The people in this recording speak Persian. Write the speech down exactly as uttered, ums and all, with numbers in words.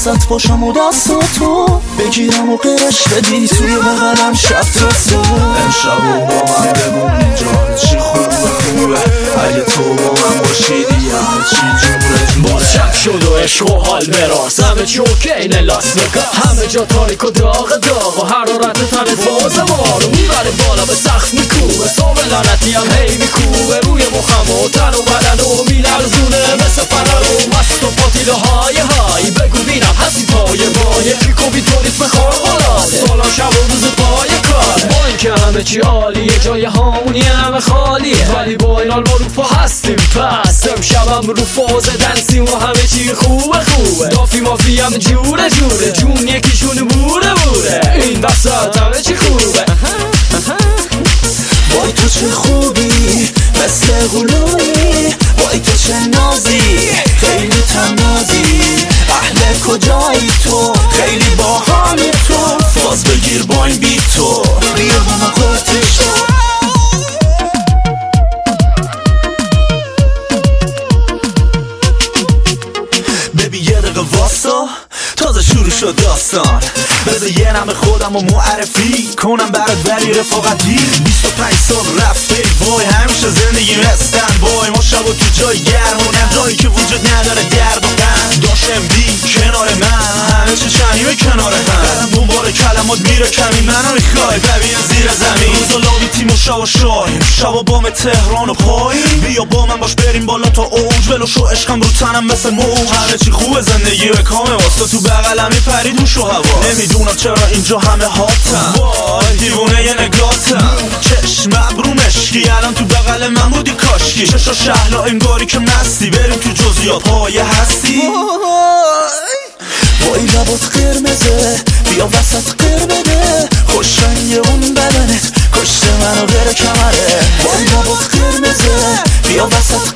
وسط باشم و دستاتو بگیرم و قرش بدی توی بغلم شب تا صبح. امشب و با من بمونی جان چی خوبه خوبه، اگه تو با من باشی دیگه چی جوره جوره. باز شب شد و عشق و حال براس، همه چی اوکینه لاس وگاس، همه جا تاریک و داغ داغ و حرارت تن فاز ما رو میبره بالا به سخت میکوبه. صبح لعنتی هم هی میکوبه روی مخم و تن و بدن و میلرزونه مثل فرار و مست و پاتیله های های. بگو بینم هستی پای مایه کی کوبی تو ریتم خارق‌العاده، سالا شب و روز پای کاره. با اینکه همه چی عالیه جای هامونی همه خالیه، ولی با این حال ما رو پا هستیم. پس امشبم رو فاز دنسیم و همه چی خوبه خوبه. دافی مافی هم جوره جوره، جون یکیشون بوره بوره. این وسط همه چی خوبه. وای تو چه خوبی مثل غلومی، وای تو چه نازی خیلی تنازی. اهل کجایی تو خیلی باحالی تو، فاز بگیر با این بی تو بیا با ما قرتش تو. ببین یه دقیقه واسا تازه شروع شد داستان، بذار یه نم خودم رو معرفی کنم برات بری رفاقتی. بیست و پنج سال رفته وای همیشه زندگی استن وای، ما شب و تو جای گرمونم جایی که وجود نداره درد و غم. داشتم بی کنار من همه چه شنیمه کنار هم، برم دنبال کلمات میره کمی منو میخوای ببین زیر زمین. روزا لاوی تیم و شب و شایم شب بام تهران و پایین، بیا با من باش بریم بالا تا اوج ولوش و عشقم رو تنم مثل موج. همه چی خوبه زندگی به کامه واسه تو بغلم میپرید هوش و هوا. نمیدونم چرا اینجا همه هاتم وای دیوونه یه نگاتم. چشم ابرو مشکی الان تو بغل من بودی کاشکی، چشا شهلا انگاری که مستی بریم تو جزئیات های هستی. وای لبات قرمزه بیا وسط قر بده، خوشنگ اون بدنت کشته منو بره کمره. وای لبات قرمزه بیا وسط